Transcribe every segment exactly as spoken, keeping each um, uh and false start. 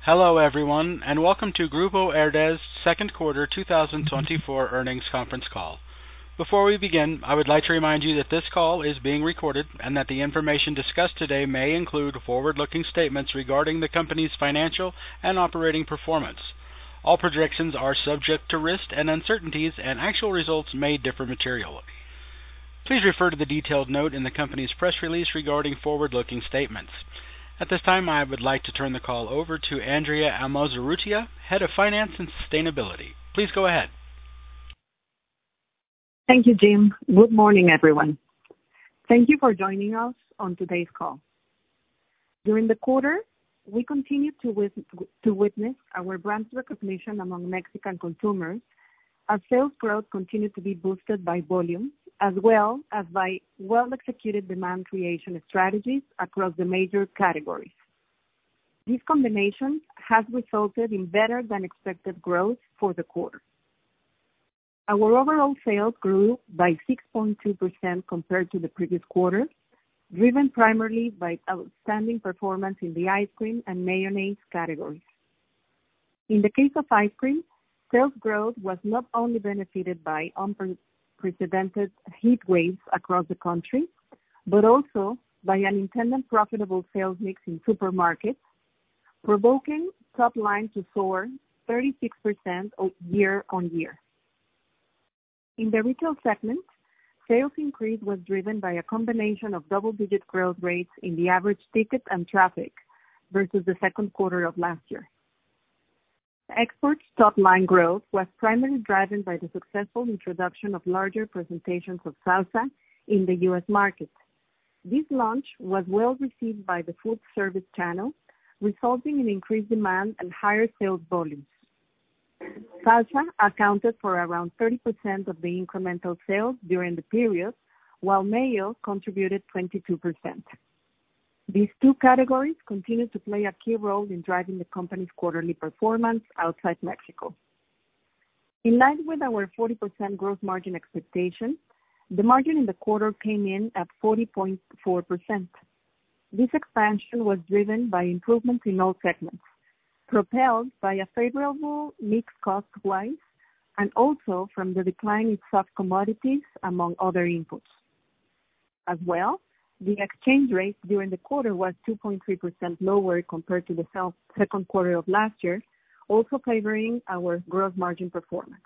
Hello, everyone, and welcome to Grupo Herdez second quarter two thousand twenty-four earnings conference call. Before we begin, I would like to remind you that this call is being recorded and that the information discussed today may include forward-looking statements regarding the company's financial and operating performance. All projections are subject to risk and uncertainties, and actual results may differ materially. Please refer to the detailed note in the company's press release regarding forward-looking statements. At this time, I would like to turn the call over to Andrea Amozurrutia, Head of Finance and Sustainability. Please go ahead. Thank you, Jim. Good morning, everyone. Thank you for joining us on today's call. During the quarter, we continued to, wit- to witness our brand's recognition among Mexican consumers as sales growth continued to be boosted by volume, as well as by well-executed demand creation strategies across the major categories. This combination has resulted in better than expected growth for the quarter. Our overall sales grew by six point two percent compared to the previous quarter, driven primarily by outstanding performance in the ice cream and mayonnaise categories. In the case of ice cream, sales growth was not only benefited by unprecedented heat waves across the country, but also by an intended profitable sales mix in supermarkets, provoking top line to soar thirty-six percent year on year. In the retail segment, sales increase was driven by a combination of double-digit growth rates in the average ticket and traffic versus the second quarter of last year. Exports top-line growth was primarily driven by the successful introduction of larger presentations of salsa in the U S market. This launch was well received by the food service channel, resulting in increased demand and higher sales volumes. Salsa accounted for around thirty percent of the incremental sales during the period, while mayo contributed twenty-two percent. These two categories continue to play a key role in driving the company's quarterly performance outside Mexico. In line with our forty percent gross margin expectation, the margin in the quarter came in at forty point four percent. This expansion was driven by improvements in all segments, propelled by a favorable mix cost-wise, and also from the decline in soft commodities, among other inputs. As well, the exchange rate during the quarter was two point three percent lower compared to the second quarter of last year, also favoring our gross margin performance.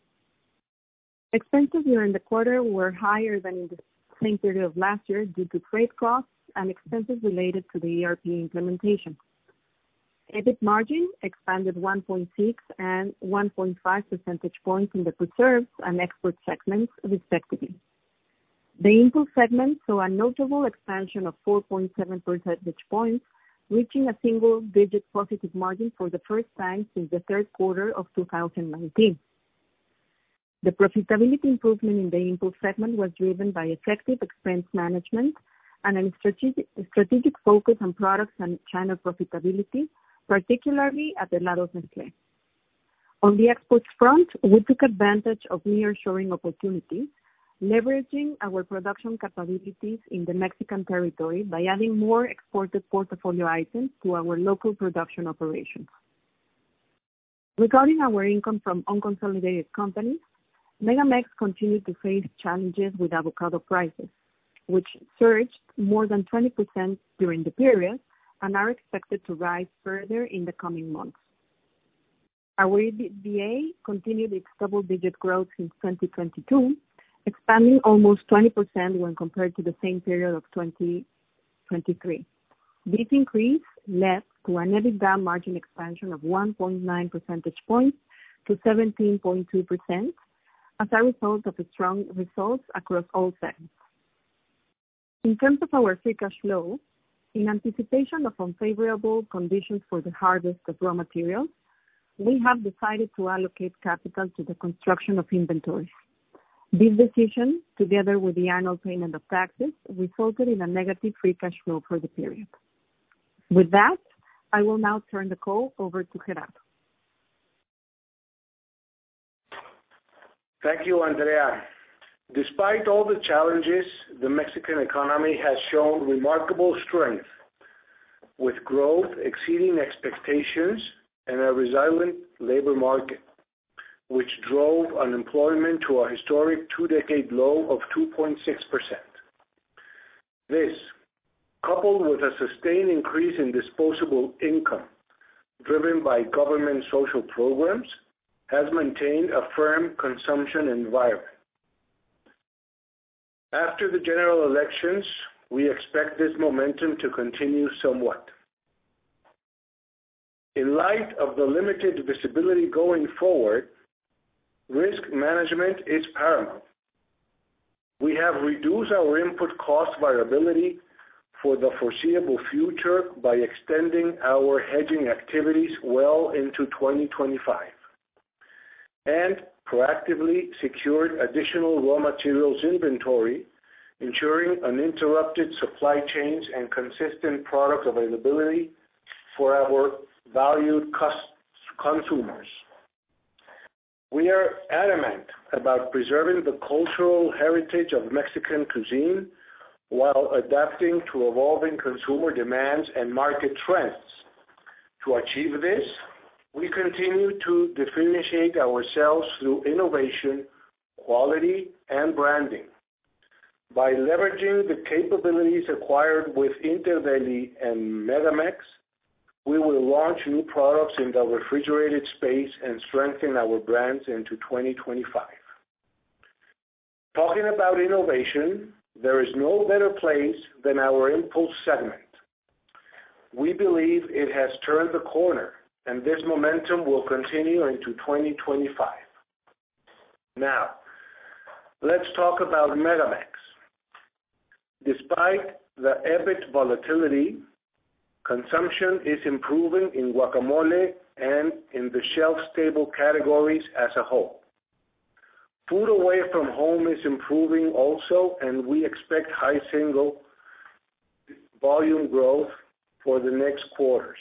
Expenses during the quarter were higher than in the same period of last year due to freight costs and expenses related to the E R P implementation. EBIT margin expanded one point six and one point five percentage points in the preserves and export segments, respectively. The impulse segment saw a notable expansion of four point seven percentage points, reaching a single-digit positive margin for the first time since the third quarter of two thousand nineteen. The profitability improvement in the impulse segment was driven by effective expense management and a strategic, strategic focus on products and channel profitability, particularly at Helados Nestlé. On the exports front, we took advantage of nearshoring opportunities, leveraging our production capabilities in the Mexican territory by adding more exported portfolio items to our local production operations. Regarding our income from unconsolidated companies, Megamex continued to face challenges with avocado prices, which surged more than twenty percent during the period and are expected to rise further in the coming months. Our EBITDA continued its double-digit growth since twenty twenty-two, expanding almost twenty percent when compared to the same period of twenty twenty-three. This increase led to an EBITDA margin expansion of one point nine percentage points to seventeen point two percent as a result of the strong results across all segments. In terms of our free cash flow, in anticipation of unfavorable conditions for the harvest of raw materials, we have decided to allocate capital to the construction of inventories. This decision, together with the annual payment of taxes, resulted in a negative free cash flow for the period. With that, I will now turn the call over to Gerardo. Thank you, Andrea. Despite all the challenges, the Mexican economy has shown remarkable strength. with growth exceeding expectations and a resilient labor market, which drove unemployment to a historic two-decade low of two point six percent. This, coupled with a sustained increase in disposable income driven by government social programs, has maintained a firm consumption environment. After the general elections, we expect this momentum to continue somewhat. In light of the limited visibility going forward, risk management is paramount. We have reduced our input cost variability for the foreseeable future by extending our hedging activities well into twenty twenty-five and proactively secured additional raw materials inventory, ensuring uninterrupted supply chains and consistent product availability for our valued consumers. We are adamant about preserving the cultural heritage of Mexican cuisine while adapting to evolving consumer demands and market trends. To achieve this, we continue to differentiate ourselves through innovation, quality, and branding. By leveraging the capabilities acquired with Interdeli and MegaMex, we will launch new products in the refrigerated space and strengthen our brands into twenty twenty-five. Talking about innovation, there is no better place than our impulse segment. We believe it has turned the corner, and this momentum will continue into twenty twenty-five. Now, let's talk about MegaMex. Despite the EBIT volatility, consumption is improving in guacamole and in the shelf-stable categories as a whole. Food away from home is improving also, and we expect high single volume growth for the next quarters.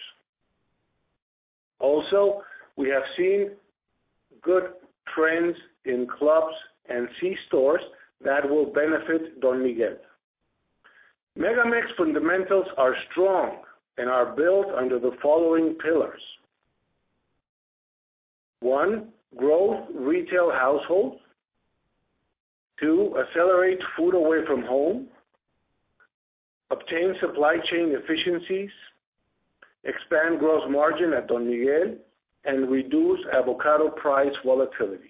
Also, we have seen good trends in clubs and C-stores that will benefit Don Miguel. MegaMex fundamentals are strong and are built under the following pillars. One, growth retail households. Two, accelerate food away from home. Obtain supply chain efficiencies. Expand gross margin at Don Miguel, and reduce avocado price volatility.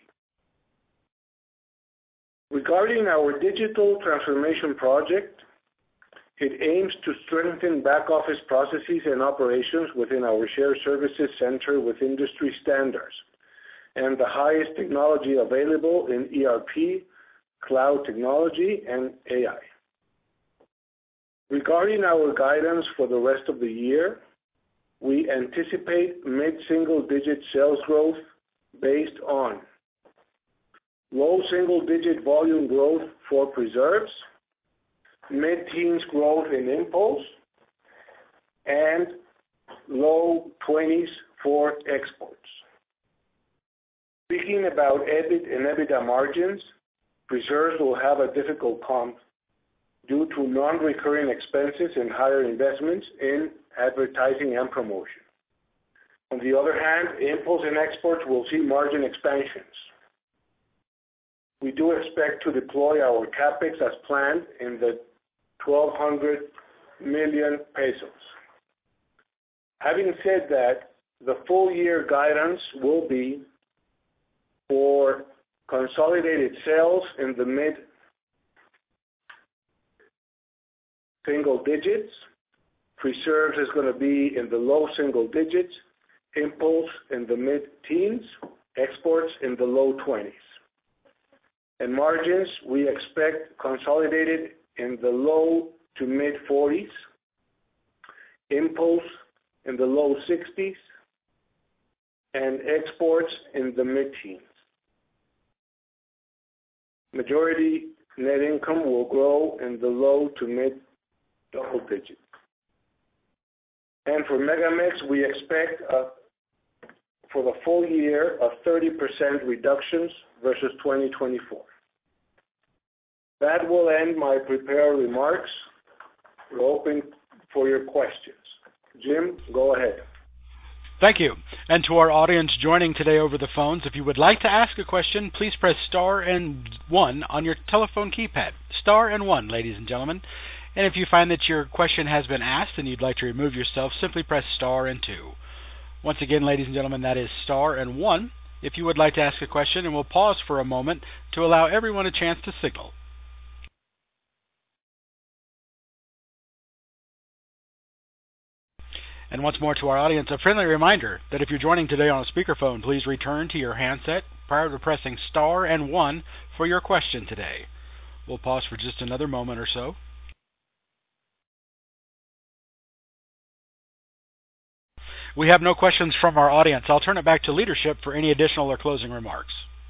Regarding our digital transformation project, it aims to strengthen back-office processes and operations within our shared services center with industry standards and the highest technology available in E R P, cloud technology, and A I. Regarding our guidance for the rest of the year, we anticipate mid-single-digit sales growth based on low single-digit volume growth for preserves, mid-teens growth in impulse, and low twenties for exports. Speaking about EBIT and EBITDA margins, preserves will have a difficult comp due to non-recurring expenses and higher investments in advertising and promotion. On the other hand, impulse and exports will see margin expansions. We do expect to deploy our CapEx as planned in the twelve hundred million pesos. Having said that, the full year guidance will be for consolidated sales in the mid single digits. Preserves is going to be in the low single digits. Impulse in the mid-teens. Exports in the low twenties. And margins, we expect consolidated in the low to mid-forties. Impulse in the low sixties. And exports in the mid-teens. Majority net income will grow in the low to mid-double digits. And for MegaMex, we expect a, for the full year a thirty percent reductions versus twenty twenty-four. That will end my prepared remarks. We're open for your questions. Jim, go ahead. Thank you. And to our audience joining today over the phones, if you would like to ask a question, please press star and one on your telephone keypad. Star and one, ladies and gentlemen. And if you find that your question has been asked and you'd like to remove yourself, simply press star and two. Once again, ladies and gentlemen, that is star and one if you would like to ask a question, and we'll pause for a moment to allow everyone a chance to signal. And once more to our audience, a friendly reminder that if you're joining today on a speakerphone, please return to your handset prior to pressing star and one for your question today. We'll pause for just another moment or so. We have no questions from our audience. I'll turn it back to leadership for any additional or closing remarks.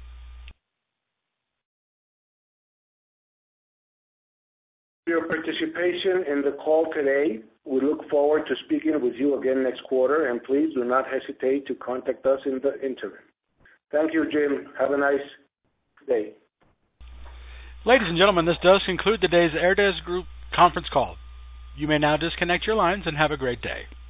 Your participation in the call today. We look forward to speaking with you again next quarter, and please do not hesitate to contact us in the interim. Thank you, Jim. Have a nice day. Ladies and gentlemen, this does conclude today's Herdez Group conference call. You may now disconnect your lines and have a great day.